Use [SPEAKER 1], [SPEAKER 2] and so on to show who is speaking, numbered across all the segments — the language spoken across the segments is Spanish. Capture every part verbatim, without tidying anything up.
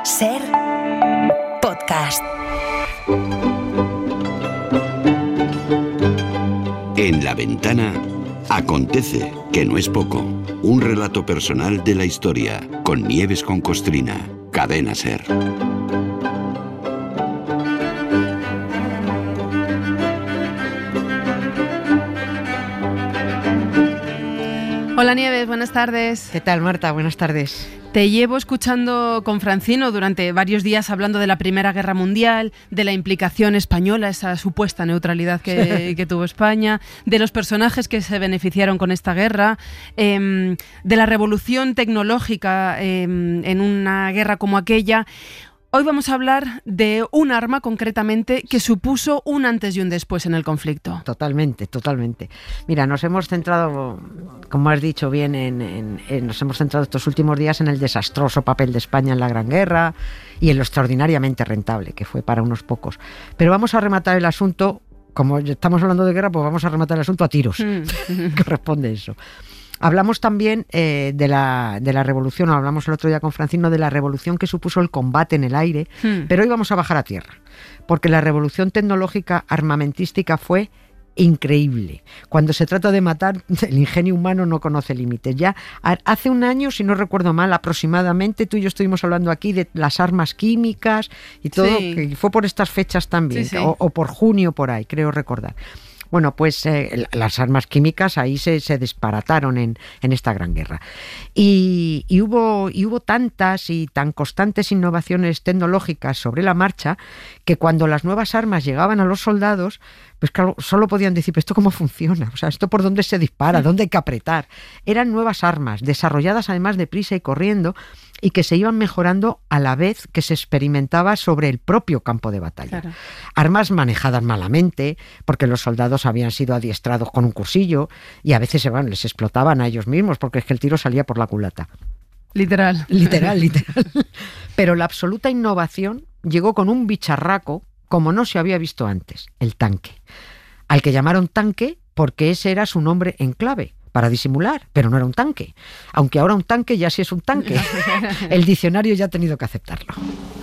[SPEAKER 1] Ser podcast.
[SPEAKER 2] En La Ventana acontece, que no es poco, un relato personal de la historia con Nieves con Costrina, Cadena Ser.
[SPEAKER 3] Hola Nieves, buenas tardes.
[SPEAKER 4] ¿Qué tal, Marta? Buenas tardes.
[SPEAKER 3] Te llevo escuchando con Francino durante varios días hablando de la Primera Guerra Mundial, de la implicación española, esa supuesta neutralidad que, que tuvo España, de los personajes que se beneficiaron con esta guerra, eh, de la revolución tecnológica eh, en una guerra como aquella. Hoy vamos a hablar de un arma concretamente que supuso un antes y un después en el conflicto.
[SPEAKER 4] Totalmente, totalmente. Mira, nos hemos centrado, como has dicho bien, en, en, en, nos hemos centrado estos últimos días en el desastroso papel de España en la Gran Guerra y en lo extraordinariamente rentable que fue para unos pocos. Pero vamos a rematar el asunto, como estamos hablando de guerra, pues vamos a rematar el asunto a tiros. Mm. Corresponde eso. Hablamos también eh, de, la, de la revolución, hablamos el otro día con Francino de la revolución que supuso el combate en el aire, hmm. pero hoy vamos a bajar a tierra, porque la revolución tecnológica armamentística fue increíble. Cuando se trata de matar, el ingenio humano no conoce límites. Ya hace un año, si no recuerdo mal, aproximadamente, tú y yo estuvimos hablando aquí de las armas químicas y todo, sí. que fue por estas fechas también, sí, sí. O, o por junio por ahí, creo recordar. Bueno, pues eh, las armas químicas ahí se, se disparataron en, en esta gran guerra. Y, y, hubo, y hubo tantas y tan constantes innovaciones tecnológicas sobre la marcha que cuando las nuevas armas llegaban a los soldados, pues claro, solo podían decir, ¿esto cómo funciona? O sea, ¿esto por dónde se dispara? ¿Dónde hay que apretar? Eran nuevas armas, desarrolladas además deprisa y corriendo, y que se iban mejorando a la vez que se experimentaba sobre el propio campo de batalla. Claro. Armas manejadas malamente, porque los soldados habían sido adiestrados con un cursillo y a veces bueno, les explotaban a ellos mismos, porque es que el tiro salía por la culata.
[SPEAKER 3] Literal.
[SPEAKER 4] Literal, literal. Pero la absoluta innovación llegó con un bicharraco como no se había visto antes, el tanque, al que llamaron tanque porque ese era su nombre en clave, para disimular, pero no era un tanque. Aunque ahora un tanque ya sí es un tanque. El diccionario ya ha tenido que aceptarlo.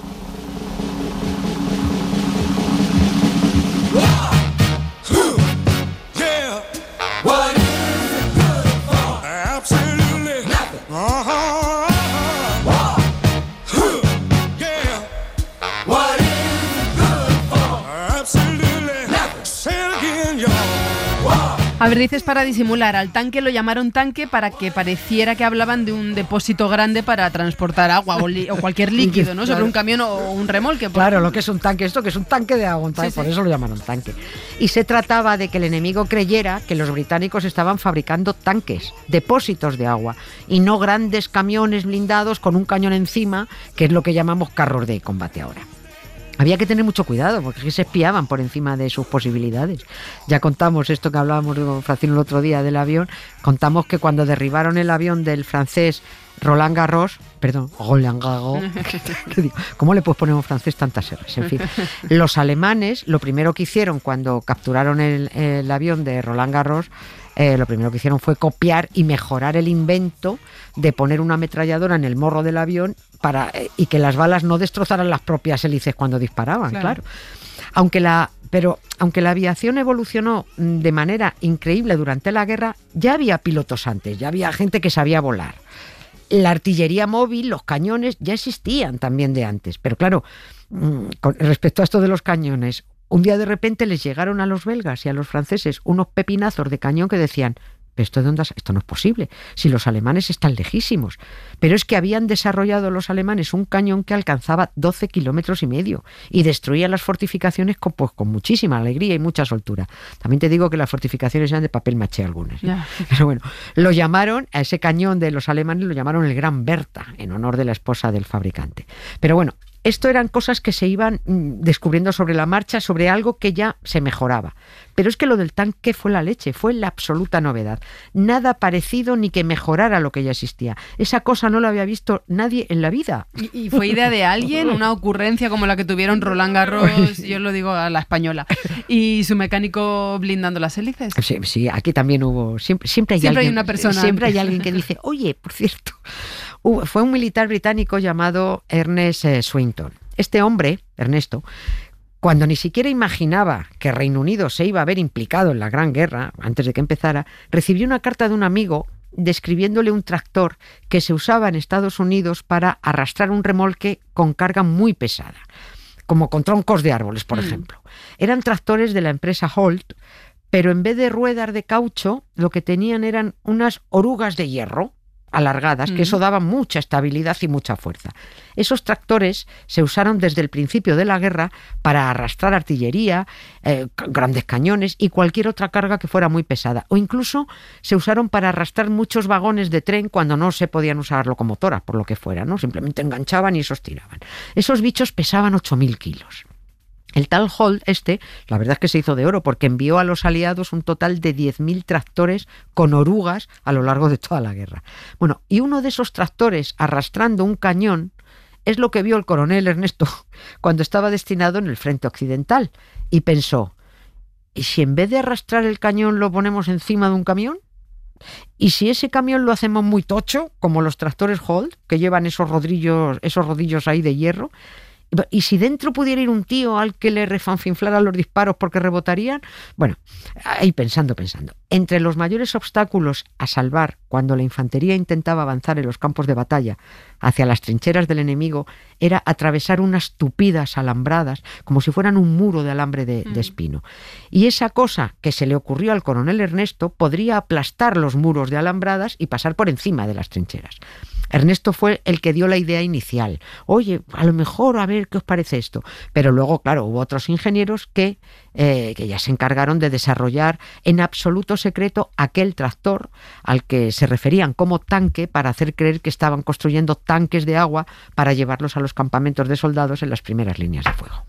[SPEAKER 3] A ver, dices para disimular, al tanque lo llamaron tanque para que pareciera que hablaban de un depósito grande para transportar agua o, li- o cualquier líquido, ¿no? Sobre un camión o un remolque.
[SPEAKER 4] Claro, lo que es un tanque, esto que es un tanque de agua, sí, por sí. eso lo llamaron tanque. Y se trataba de que el enemigo creyera que los británicos estaban fabricando tanques, depósitos de agua, y no grandes camiones blindados con un cañón encima, que es lo que llamamos carros de combate ahora. Había que tener mucho cuidado porque se espiaban por encima de sus posibilidades. Ya contamos esto que hablábamos con Francino el otro día del avión, contamos que cuando derribaron el avión del francés Roland Garros, perdón, Roland Garros, ¿cómo le puedes poner en francés tantas erres? En fin, los alemanes lo primero que hicieron cuando capturaron el, el avión de Roland Garros, Eh, lo primero que hicieron fue copiar y mejorar el invento de poner una ametralladora en el morro del avión para eh, y que las balas no destrozaran las propias hélices cuando disparaban, claro. claro. Aunque la, pero aunque la aviación evolucionó de manera increíble durante la guerra, ya había pilotos antes, ya había gente que sabía volar. La artillería móvil, los cañones, ya existían también de antes. Pero claro, con respecto a esto de los cañones, un día de repente les llegaron a los belgas y a los franceses unos pepinazos de cañón que decían, ¿pero esto de dónde? Esto no es posible, si los alemanes están lejísimos. Pero es que habían desarrollado los alemanes un cañón que alcanzaba doce kilómetros y medio y destruía las fortificaciones con, pues, con muchísima alegría y mucha soltura. También te digo que las fortificaciones eran de papel maché algunas. ¿eh? Yeah. Pero bueno, lo llamaron, a ese cañón de los alemanes lo llamaron el Gran Bertha, en honor de la esposa del fabricante. Pero bueno, esto eran cosas que se iban descubriendo sobre la marcha, sobre algo que ya se mejoraba. Pero es que lo del tanque fue la leche, fue la absoluta novedad. Nada parecido ni que mejorara lo que ya existía. Esa cosa no la había visto nadie en la vida.
[SPEAKER 3] ¿Y, y fue idea de alguien? ¿Una ocurrencia como la que tuvieron Roland Garros, yo lo digo a la española, y su mecánico blindando las hélices?
[SPEAKER 4] Sí, sí, aquí también hubo... Siempre, siempre hay
[SPEAKER 3] siempre
[SPEAKER 4] alguien,
[SPEAKER 3] hay una persona.
[SPEAKER 4] Siempre hay alguien que dice, oye, por cierto... Uh, fue un militar británico llamado Ernest eh, Swinton. Este hombre, Ernesto, cuando ni siquiera imaginaba que Reino Unido se iba a ver implicado en la Gran Guerra, antes de que empezara, recibió una carta de un amigo describiéndole un tractor que se usaba en Estados Unidos para arrastrar un remolque con carga muy pesada, como con troncos de árboles, por mm. ejemplo. Eran tractores de la empresa Holt, pero en vez de ruedas de caucho, lo que tenían eran unas orugas de hierro alargadas, que eso daba mucha estabilidad y mucha fuerza. Esos tractores se usaron desde el principio de la guerra para arrastrar artillería, eh, grandes cañones y cualquier otra carga que fuera muy pesada. O incluso se usaron para arrastrar muchos vagones de tren cuando no se podían usar locomotoras, por lo que fuera, ¿no? Simplemente enganchaban y esos tiraban. Esos bichos pesaban ocho mil kilos. El tal Holt, este, la verdad es que se hizo de oro porque envió a los aliados un total de diez mil tractores con orugas a lo largo de toda la guerra. Bueno, y uno de esos tractores arrastrando un cañón es lo que vio el coronel Ernesto cuando estaba destinado en el frente occidental y pensó, ¿y si en vez de arrastrar el cañón lo ponemos encima de un camión? ¿Y si ese camión lo hacemos muy tocho, como los tractores Holt, que llevan esos rodillos, esos rodillos ahí de hierro? ¿Y si dentro pudiera ir un tío al que le refanfinflaran los disparos porque rebotarían? Bueno, ahí pensando, pensando. Entre los mayores obstáculos a salvar cuando la infantería intentaba avanzar en los campos de batalla hacia las trincheras del enemigo era atravesar unas tupidas alambradas como si fueran un muro de alambre de, mm. de espino. Y esa cosa que se le ocurrió al coronel Ernesto podría aplastar los muros de alambradas y pasar por encima de las trincheras. Ernesto fue el que dio la idea inicial. Oye, a lo mejor a ver qué os parece esto. Pero luego, claro, hubo otros ingenieros que, eh, que ya se encargaron de desarrollar en absoluto secreto aquel tractor al que se referían como tanque para hacer creer que estaban construyendo tanques de agua para llevarlos a los campamentos de soldados en las primeras líneas de fuego.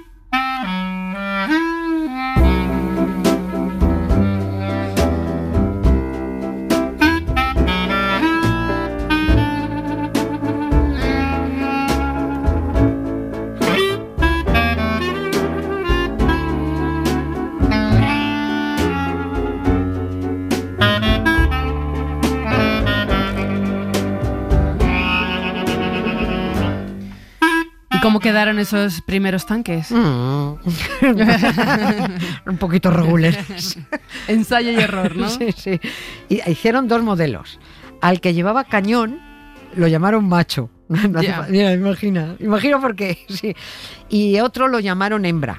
[SPEAKER 3] ¿Cómo quedaron esos primeros tanques?
[SPEAKER 4] Mm. Un poquito regulares.
[SPEAKER 3] Ensayo y error, ¿no?
[SPEAKER 4] Sí, sí. Y hicieron dos modelos. Al que llevaba cañón lo llamaron macho. No yeah. Mira, imagina, imagino por qué. Sí. Y otro lo llamaron hembra,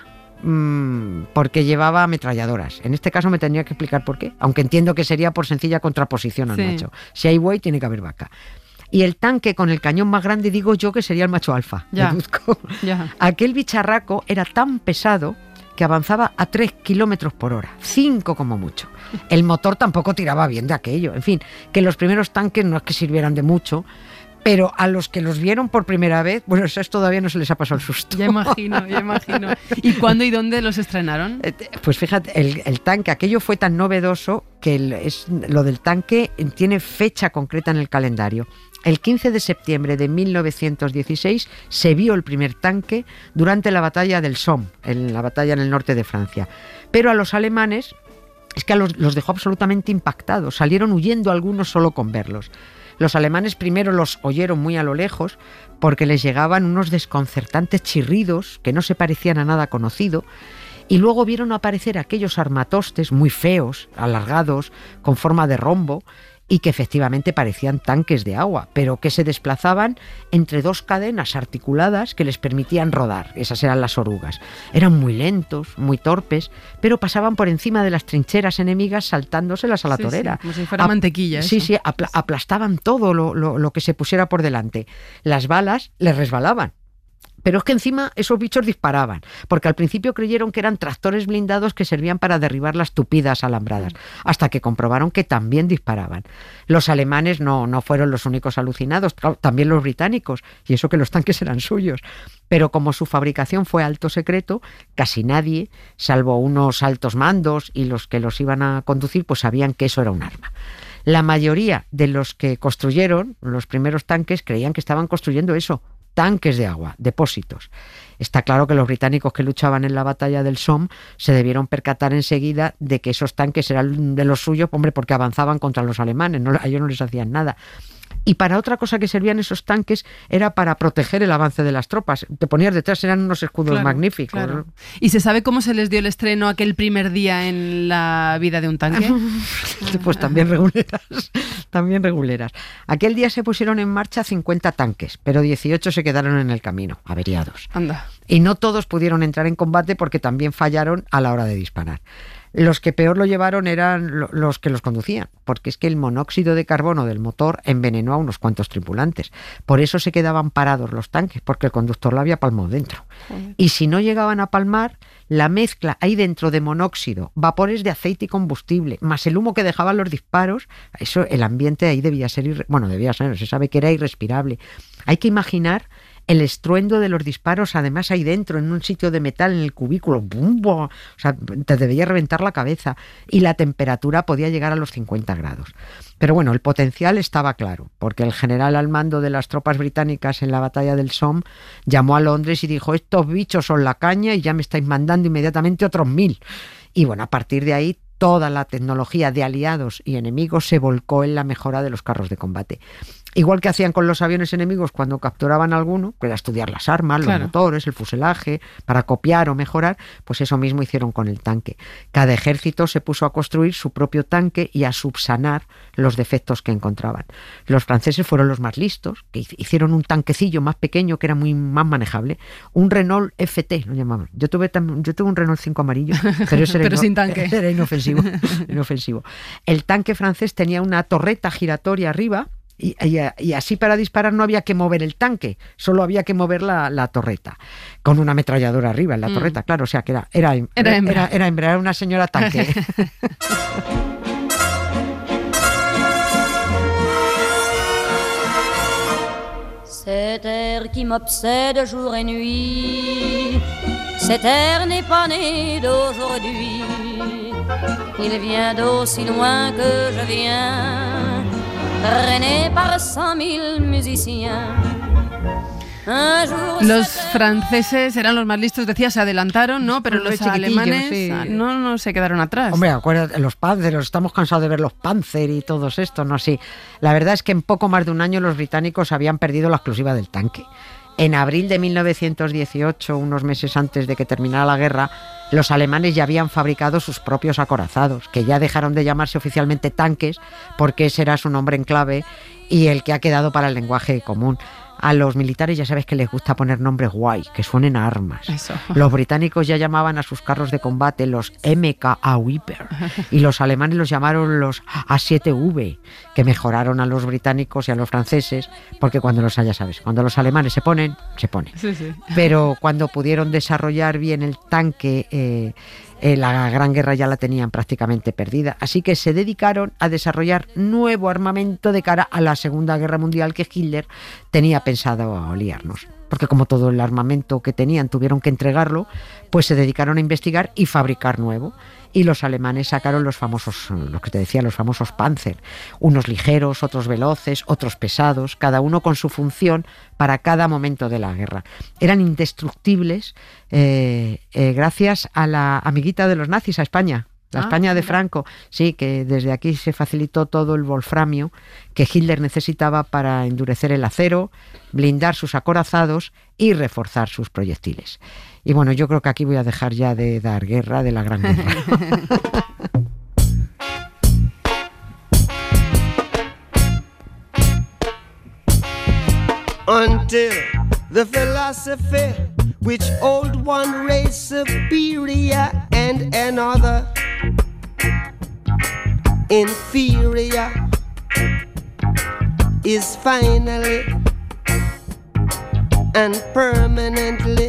[SPEAKER 4] mmm, porque llevaba ametralladoras. En este caso me tendría que explicar por qué, aunque entiendo que sería por sencilla contraposición al sí. macho. Si hay buey, tiene que haber vaca. Y el tanque con el cañón más grande, digo yo que sería el macho alfa.
[SPEAKER 3] Ya,
[SPEAKER 4] deduzco.
[SPEAKER 3] Ya.
[SPEAKER 4] Aquel bicharraco era tan pesado que avanzaba a tres kilómetros por hora, cinco como mucho. El motor tampoco tiraba bien de aquello. En fin, que los primeros tanques no es que sirvieran de mucho, pero a los que los vieron por primera vez, bueno, eso todavía no se les ha pasado el susto.
[SPEAKER 3] Ya imagino, ya imagino. ¿Y cuándo y dónde los estrenaron?
[SPEAKER 4] Pues fíjate, el, el tanque, aquello fue tan novedoso que el, es, lo del tanque tiene fecha concreta en el calendario. El quince de septiembre de mil novecientos dieciséis se vio el primer tanque durante la batalla del Somme, en la batalla en el norte de Francia. Pero a los alemanes es que a los, los dejó absolutamente impactados. Salieron huyendo algunos solo con verlos. Los alemanes primero los oyeron muy a lo lejos porque les llegaban unos desconcertantes chirridos que no se parecían a nada conocido. Y luego vieron aparecer aquellos armatostes muy feos, alargados, con forma de rombo, y que efectivamente parecían tanques de agua, pero que se desplazaban entre dos cadenas articuladas que les permitían rodar. Esas eran las orugas. Eran muy lentos, muy torpes, pero pasaban por encima de las trincheras enemigas saltándoselas a la
[SPEAKER 3] sí,
[SPEAKER 4] torera.
[SPEAKER 3] Sí, como si fuera Ap- mantequilla.
[SPEAKER 4] Sí,
[SPEAKER 3] eso.
[SPEAKER 4] sí, apl- aplastaban todo lo, lo, lo que se pusiera por delante. Las balas les resbalaban. Pero es que encima esos bichos disparaban, porque al principio creyeron que eran tractores blindados que servían para derribar las tupidas alambradas, hasta que comprobaron que también disparaban. Los alemanes no, no fueron los únicos alucinados, también los británicos, y eso que los tanques eran suyos. Pero como su fabricación fue alto secreto, casi nadie, salvo unos altos mandos y los que los iban a conducir, pues sabían que eso era un arma. La mayoría de los que construyeron los primeros tanques creían que estaban construyendo eso, tanques de agua, depósitos. Está claro que los británicos que luchaban en la batalla del Somme se debieron percatar enseguida de que esos tanques eran de los suyos, hombre, porque avanzaban contra los alemanes, no, a ellos no les hacían nada. Y para otra cosa que servían esos tanques era para proteger el avance de las tropas. Te ponías detrás, eran unos escudos
[SPEAKER 3] claro,
[SPEAKER 4] magníficos.
[SPEAKER 3] Claro. ¿Y se sabe cómo se les dio el estreno aquel primer día en la vida de un tanque?
[SPEAKER 4] Pues también reguleras, también reguleras. Aquel día se pusieron en marcha cincuenta tanques, pero dieciocho se quedaron en el camino, averiados.
[SPEAKER 3] Anda.
[SPEAKER 4] Y no todos pudieron entrar en combate porque también fallaron a la hora de disparar. Los que peor lo llevaron eran los que los conducían, porque es que el monóxido de carbono del motor envenenó a unos cuantos tripulantes. Por eso se quedaban parados los tanques, porque el conductor lo había palmado dentro. Joder. Y si no llegaban a palmar, la mezcla ahí dentro de monóxido, vapores de aceite y combustible, más el humo que dejaban los disparos, eso, el ambiente ahí debía ser, irre- bueno, debía ser, se sabe que era irrespirable. Hay que imaginar el estruendo de los disparos, además ahí dentro, en un sitio de metal, en el cubículo, ¡bum! O sea, te debía reventar la cabeza, y la temperatura podía llegar a los cincuenta grados. Pero bueno, el potencial estaba claro, porque el general al mando de las tropas británicas en la batalla del Somme llamó a Londres y dijo: estos bichos son la caña y ya me estáis mandando inmediatamente otros mil. Y bueno, a partir de ahí toda la tecnología de aliados y enemigos se volcó en la mejora de los carros de combate. Igual que hacían con los aviones enemigos cuando capturaban alguno, que era estudiar las armas, claro, los motores, el fuselaje, para copiar o mejorar, pues eso mismo hicieron con el tanque. Cada ejército se puso a construir su propio tanque y a subsanar los defectos que encontraban. Los franceses fueron los más listos, que hicieron un tanquecillo más pequeño que era muy más manejable, un Renault F T, lo llamaban. Yo tuve, tam- yo tuve un Renault cinco amarillo, pero, ese
[SPEAKER 3] pero
[SPEAKER 4] era,
[SPEAKER 3] sin tanque.
[SPEAKER 4] Era inofensivo, inofensivo. El tanque francés tenía una torreta giratoria arriba. Y, y, y así para disparar no había que mover el tanque, solo había que mover la, la torreta, con una ametralladora arriba en la mm. torreta, claro, o sea que era era, era, era, hembra. era, era hembra, era una señora tanque.
[SPEAKER 5] Cet air qui m'obsède jour et nuit, cet air n'est pas né d'aujourd'hui, il vient d'aussi loin que je viens, traîné par cent mille musiciens.
[SPEAKER 3] Los franceses eran los más listos, decía, se adelantaron, ¿no? Pero los alemanes
[SPEAKER 4] sí.
[SPEAKER 3] no, no se quedaron atrás.
[SPEAKER 4] Hombre, acuérdate, los Panzer, estamos cansados de ver los Panzer y todos estos, ¿no? Sí. La verdad es que en poco más de un año los británicos habían perdido la exclusiva del tanque. En abril de mil novecientos dieciocho, unos meses antes de que terminara la guerra, los alemanes ya habían fabricado sus propios acorazados, que ya dejaron de llamarse oficialmente tanques, porque ese era su nombre en clave y el que ha quedado para el lenguaje común. A los militares ya sabes que les gusta poner nombres guay, que suenen a armas.
[SPEAKER 3] Eso.
[SPEAKER 4] Los británicos ya llamaban a sus carros de combate los M K A Viper y los alemanes los llamaron los A siete V, que mejoraron a los británicos y a los franceses, porque cuando los, ya sabes, cuando los alemanes se ponen, se ponen.
[SPEAKER 3] Sí, sí.
[SPEAKER 4] Pero cuando pudieron desarrollar bien el tanque, eh, Eh, la Gran Guerra ya la tenían prácticamente perdida, así que se dedicaron a desarrollar nuevo armamento de cara a la Segunda Guerra Mundial que Hitler tenía pensado liarnos. Porque como todo el armamento que tenían tuvieron que entregarlo, pues se dedicaron a investigar y fabricar nuevo. Y los alemanes sacaron los famosos, lo que te decía, los famosos Panzer, unos ligeros, otros veloces, otros pesados, cada uno con su función para cada momento de la guerra. Eran indestructibles eh, eh, gracias a la amiguita de los nazis, a España. La España de Franco, sí, que desde aquí se facilitó todo el wolframio que Hitler necesitaba para endurecer el acero, blindar sus acorazados y reforzar sus proyectiles. Y bueno, yo creo que aquí voy a dejar ya de dar guerra, de la Gran Guerra.
[SPEAKER 6] Until the philosophy which old one race superior and another inferior is finally and permanently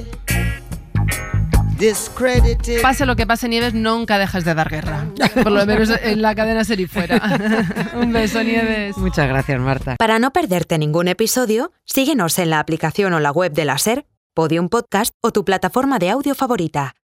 [SPEAKER 6] discredited.
[SPEAKER 3] Pase lo que pase, Nieves, nunca dejas de dar guerra. Por lo menos en la cadena Ser y Fuera. Un beso, Nieves.
[SPEAKER 4] Muchas gracias, Marta.
[SPEAKER 1] Para no perderte ningún episodio, síguenos en la aplicación o la web de la Ser, Podium Podcast o tu plataforma de audio favorita.